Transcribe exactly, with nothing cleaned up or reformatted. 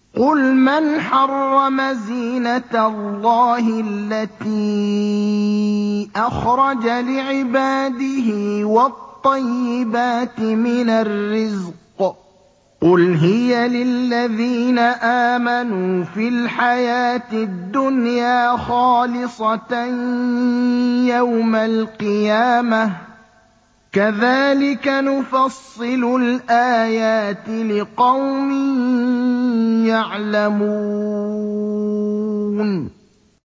قُلْ مَنْ حَرَّمَ زِينَةَ اللَّهِ الَّتِي أَخْرَجَ لِعِبَادِهِ وَالطَّيِّبَاتِ مِنَ الرِّزْقِ ۚ قُلْ هِيَ لِلَّذِينَ آمَنُوا فِي الْحَيَاةِ الدُّنْيَا خَالِصَةً يَوْمَ الْقِيَامَةِ ۗ كَذَٰلِكَ نُفَصِّلُ الْآيَاتِ لِقَوْمٍ يَعْلَمُونَ